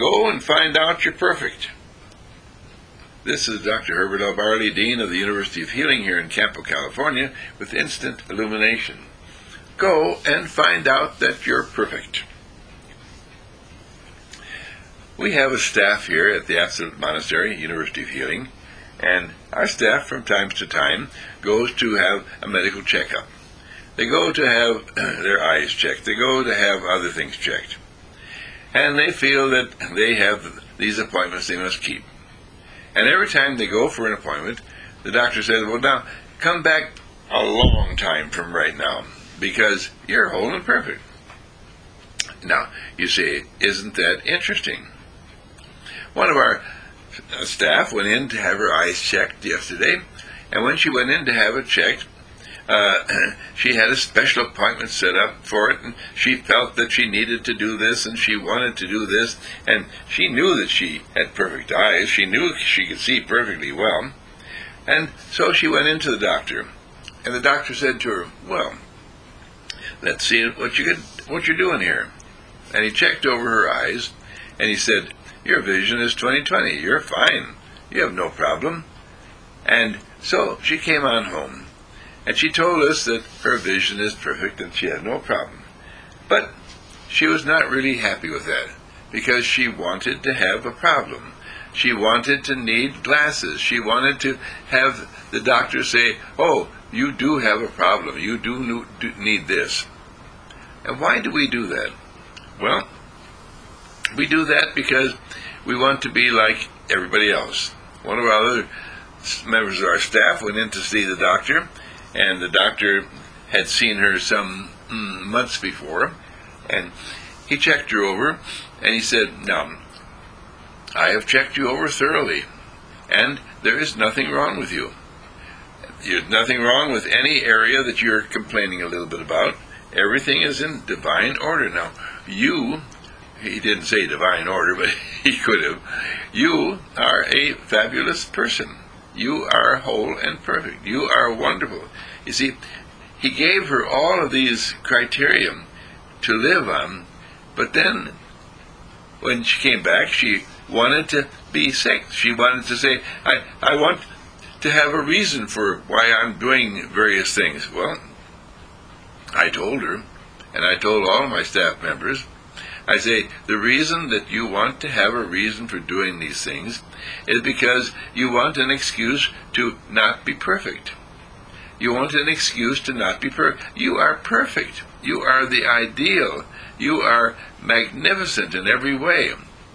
Go and find out you're perfect. This is Dr. Herbert L. Barley, Dean of the University of Healing here in Campo, California, with Instant Illumination. Go and find out that you're perfect. We have a staff here at the Absolute Monastery, University of Healing, and our staff from time to time goes to have a medical checkup. They go to have their eyes checked. They go to have other things checked. And they feel that they have these appointments they must keep. And every time they go for an appointment, the doctor says, well, now, come back a long time from right now, because you're whole and perfect. Now, you say, isn't that interesting? One of our staff went in to have her eyes checked yesterday, and when she went in to have it checked, she had a special appointment set up for it, and she felt that she needed to do this, and she wanted to do this, and she knew that she had perfect eyes. She knew she could see perfectly well. And so she went into the doctor, and the doctor said to her, well, let's see what you're doing here. And he checked over her eyes, and he said, your vision is 20/20. You're fine. You have no problem. And so she came on home. And she told us that her vision is perfect and she had no problem. But she was not really happy with that, because she wanted to have a problem. She wanted to need glasses. She wanted to have the doctor say, oh, you do have a problem. You do need this. And why do we do that? Well, we do that because we want to be like everybody else. One of our other members of our staff went in to see the doctor, and the doctor had seen her some months before, and he checked her over, and he said, now, I have checked you over thoroughly, and there is nothing wrong with you. There's nothing wrong with any area that you're complaining a little bit about. Everything is in divine order. Now, he didn't say divine order, but he could have. You are a fabulous person. You are whole and perfect. You are wonderful. You see, he gave her all of these criteria to live on, but then when she came back, she wanted to be sick. She wanted to say, I want to have a reason for why I'm doing various things. Well, I told her, and I told all of my staff members, I say, the reason that you want to have a reason for doing these things is because you want an excuse to not be perfect. You want an excuse to not be perfect. You are perfect. You are the ideal. You are magnificent in every way.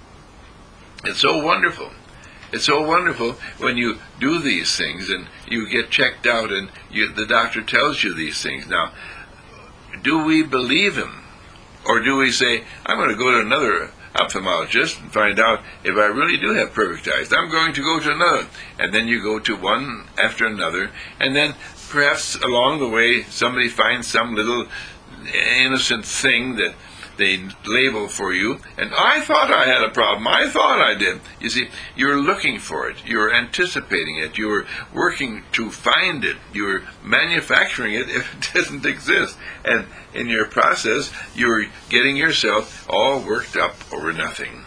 It's so wonderful. It's so wonderful when you do these things and you get checked out and the doctor tells you these things. Now, do we believe him? Or do we say, I'm going to go to another ophthalmologist and find out if I really do have perfect eyes? I'm going to go to another. And then you go to one after another, and then perhaps along the way somebody finds some little innocent thing that they label for you, and I thought I had a problem. I thought I did. You see, you're looking for it. You're anticipating it. You're working to find it. You're manufacturing it if it doesn't exist. And in your process, you're getting yourself all worked up over nothing.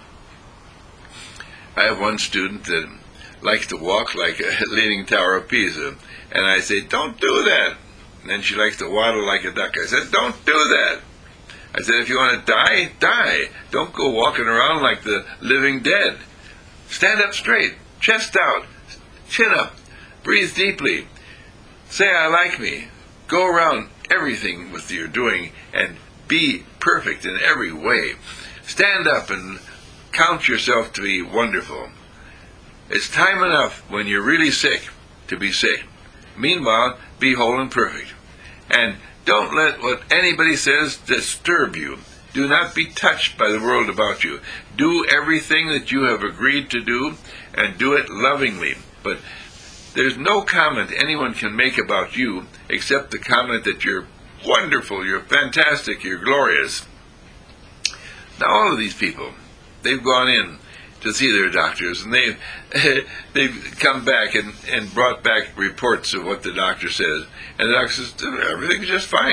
I have one student that likes to walk like a Leaning Tower of Pisa, and I say, don't do that. And then she likes to waddle like a duck. I said, don't do that. I said, if you want to die, die. Don't go walking around like the living dead. Stand up straight, chest out, chin up, breathe deeply. Say, I like me. Go around everything with you're doing and be perfect in every way. Stand up and count yourself to be wonderful. It's time enough when you're really sick to be sick. Meanwhile, be whole and perfect. And don't let what anybody says disturb you. Do not be touched by the world about you. Do everything that you have agreed to do, and do it lovingly. But there's no comment anyone can make about you except the comment that you're wonderful, you're fantastic, you're glorious. Now all of these people, they've gone in to see their doctors, and they've come back and brought back reports of what the doctor says. And the doctor says, everything's just fine.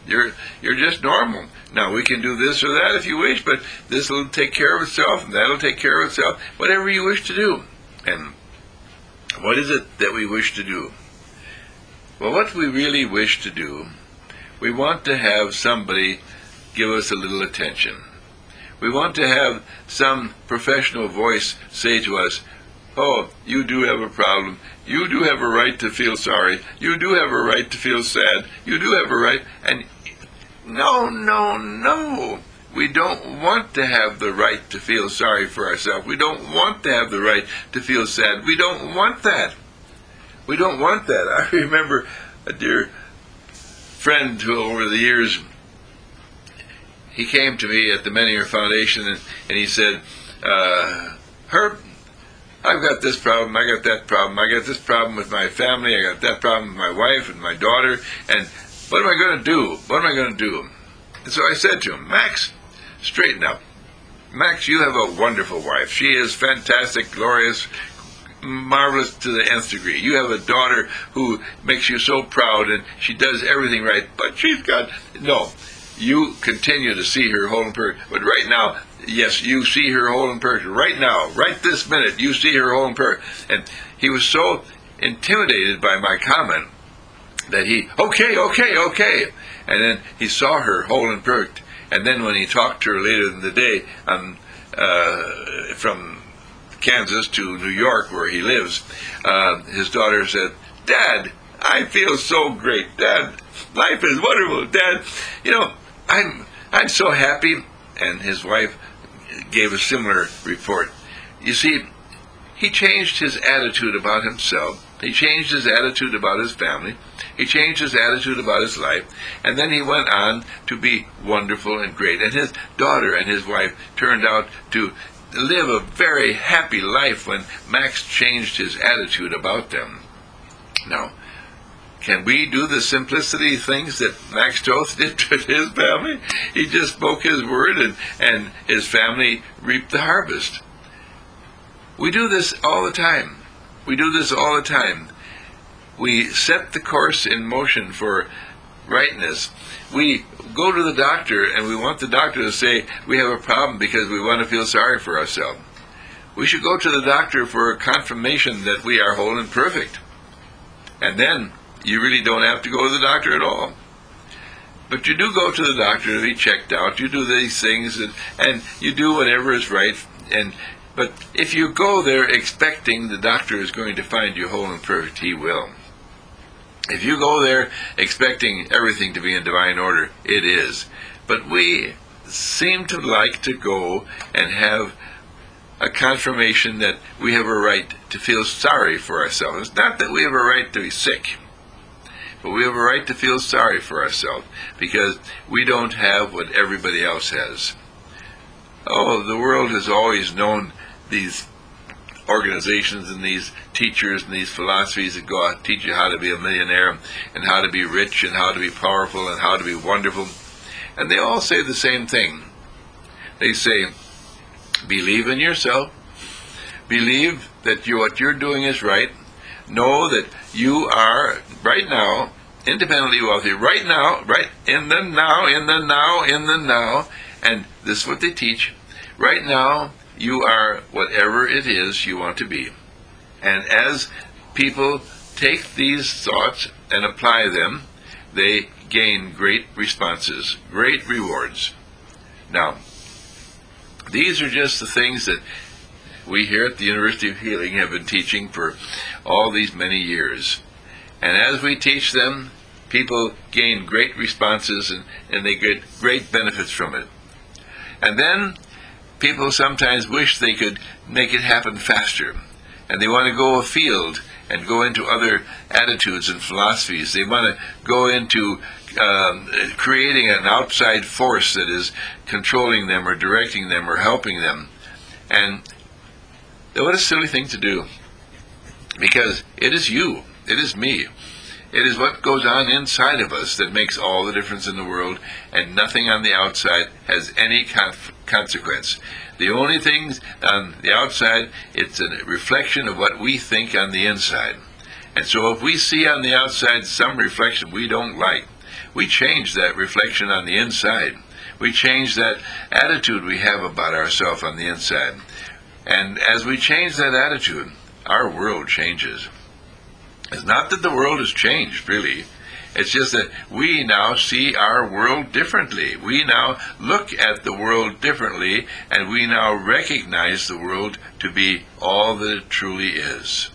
You're just normal. Now we can do this or that if you wish, but this will take care of itself, and that'll take care of itself. Whatever you wish to do. And what is it that we wish to do? Well, what we really wish to do, we want to have somebody give us a little attention. We want to have some professional voice say to us, "Oh, you do have a problem. You do have a right to feel sorry. You do have a right to feel sad. You do have a right." And no, no, no. We don't want to have the right to feel sorry for ourselves. We don't want to have the right to feel sad. We don't want that. We don't want that. I remember a dear friend who over the years, he came to me at the Menninger Foundation and he said, "Herb, I've got this problem, I got that problem, I got this problem with my family, I got that problem with my wife and my daughter, and what am I going to do? What am I going to do?" And so I said to him, "Max, straighten up. Max, you have a wonderful wife. She is fantastic, glorious, marvelous to the nth degree. You have a daughter who makes you so proud, and she does everything right, but she's got..." No, you continue to see her whole and perfect, but right now, yes, you see her whole and perfect. Right now, right this minute, you see her whole and perfect. And he was so intimidated by my comment that he, okay. And then he saw her whole and perfect. And then when he talked to her later in the day, from Kansas to New York, where he lives, his daughter said, "Dad, I feel so great. Dad, life is wonderful. Dad, I'm so happy." And his wife gave a similar report. You see, he changed his attitude about himself. He changed his attitude about his family. He changed his attitude about his life. And then he went on to be wonderful and great. And his daughter and his wife turned out to live a very happy life when Max changed his attitude about them. Now, can we do the simplicity things that Max Toth did with his family? He just spoke his word, and his family reaped the harvest. We do this all the time. We do this all the time. We set the course in motion for rightness. We go to the doctor, and we want the doctor to say we have a problem because we want to feel sorry for ourselves. We should go to the doctor for a confirmation that we are whole and perfect. And then you really don't have to go to the doctor at all. But you do go to the doctor to be checked out. You do these things, and you do whatever is right. But if you go there expecting the doctor is going to find you whole and perfect, he will. If you go there expecting everything to be in divine order, it is. But we seem to like to go and have a confirmation that we have a right to feel sorry for ourselves. It's not that we have a right to be sick, but we have a right to feel sorry for ourselves because we don't have what everybody else has. Oh, the world has always known these organizations and these teachers and these philosophies that go out and teach you how to be a millionaire and how to be rich and how to be powerful and how to be wonderful. And they all say the same thing. They say, believe in yourself. Believe that what you're doing is right. Know that you are, right now, independently wealthy. Right now, right in the now. And this is what they teach. Right now, you are whatever it is you want to be. And as people take these thoughts and apply them, they gain great responses, great rewards. Now, these are just the things that we here at the University of Healing have been teaching for all these many years. And as we teach them, people gain great responses and they get great benefits from it. And then people sometimes wish they could make it happen faster. And they want to go afield and go into other attitudes and philosophies. They want to go into creating an outside force that is controlling them or directing them or helping them. And what a silly thing to do. Because it is you. It is me. It is what goes on inside of us that makes all the difference in the world, and nothing on the outside has any consequence. The only things on the outside, it's a reflection of what we think on the inside. And so if we see on the outside some reflection we don't like, we change that reflection on the inside. We change that attitude we have about ourselves on the inside. And as we change that attitude, our world changes. It's not that the world has changed, really. It's just that we now see our world differently. We now look at the world differently, and we now recognize the world to be all that it truly is.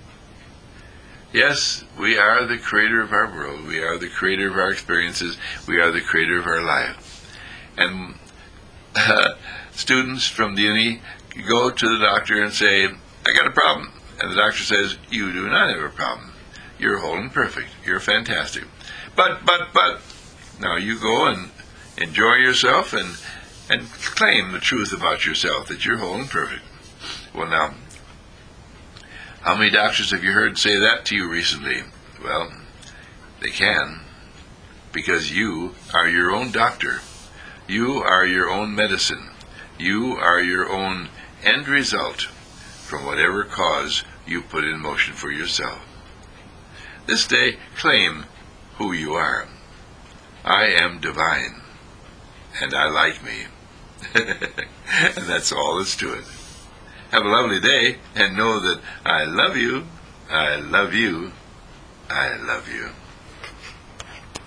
Yes, we are the creator of our world. We are the creator of our experiences. We are the creator of our life. And students from the uni go to the doctor and say, I got a problem. And the doctor says, you do not have a problem. You're whole and perfect. You're fantastic. But. Now you go and enjoy yourself and claim the truth about yourself, that you're whole and perfect. Well, now, how many doctors have you heard say that to you recently? Well, they can, because you are your own doctor. You are your own medicine. You are your own end result from whatever cause you put in motion for yourself. This day, claim who you are. I am divine, and I like me. And that's all that's to it. Have a lovely day, and know that I love you, I love you, I love you.